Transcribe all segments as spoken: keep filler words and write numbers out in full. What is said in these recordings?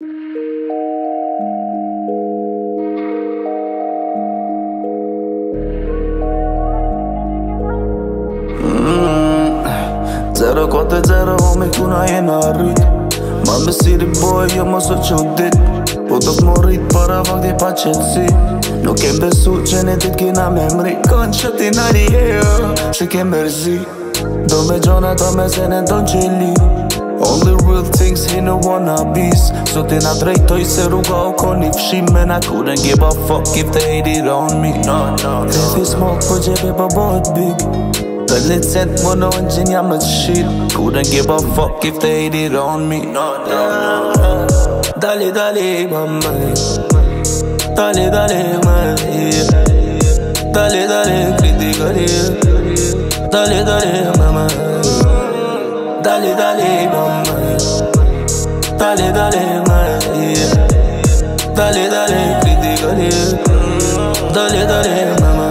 Zero kote zero, homie, kuna jena rrit. Ma me si boy, jo mos o qon dit. Po do t'mo rrit para vakti pa qetsi. Nuk kem besu që një dit kina me mri. Kon që ti nari hero, se kem mërzi. Do me gjona, do me zene, do qeli. Only real things here, no wannabes. So ti na drejtoj se rruga u koni fshim. Man, I couldn't give a fuck if they hate it on me. No, no, no. If it's smoke, po gjepi po bëhet big. Për licet më në në jam më të shit. Couldn't give a fuck if they hate it on me. No, no, no. Dali, dali, mama. Dali, dali, mama. Dali, dali, criticali. Dali, dali, mama. Dali, dali, mama. Dali, dali, mama. Dali, dali, criticali. Dali, dali, mama.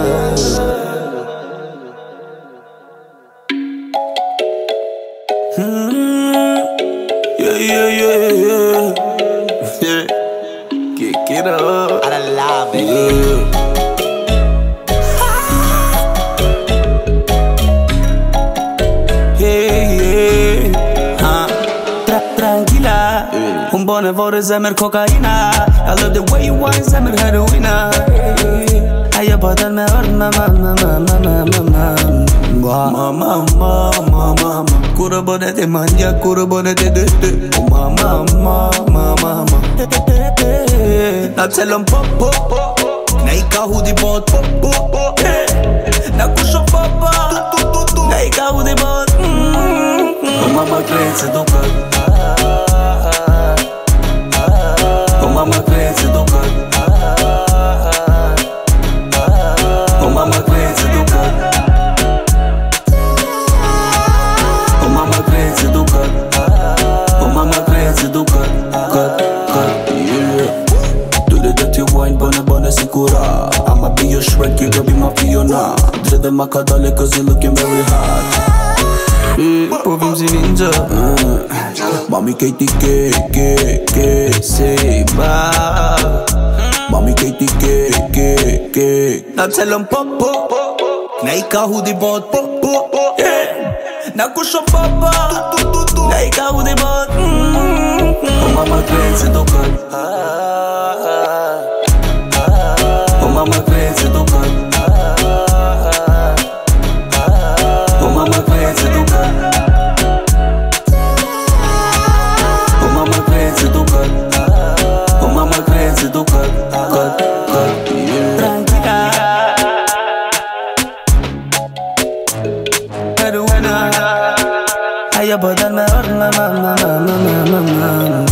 Yeah, yeah, yeah, yeah. Yeah. Kick it up. I love it. Yeah. Yeah, yeah. Uh. Tra tranquila. Yeah. Un buon evore zemër kokaina. I love the way you wine zemër heroina. Ajo po del me orë mama, mama, mama, mama. Mama, mama, mama, mama. Kura bone te manja, kura bone te de de. Mama, mama, mama, mama. Na celon pop, pop, pop. Na I ka hudi bot, pop, pop, pop. Na kusho papa, na I ka hudi bot. O mama krejt se dukat. O mama krejt se dukat. O mama krejt se dukat. O mama krejt se dukat. O mama krejt se dukat. Cut, cut, yeah. Do the dirty wine, bone bone si kura. I'ma be your Shrek, you gon' be my Fiona. Drede ma ka dale cause you looking very hot. Yeah, po vim si ninja. uh, Mami Katie ke, ke, ke, say bye. Mami Katie ke, ke, ke. Na celon pop, pop, pop. Na I ka hudi bot, pop, pop, pop. Na kusho papa, na I ka hudi bot. O mama krejt se dukat. O mama krejt se dukat. O mama krejt se dukat. O mama krejt se dukat. O mama krejt se dukat. Cut, cut, yeah. Tranquila. Pero buena. Ajo po del me orë mama, mama, mama, mama.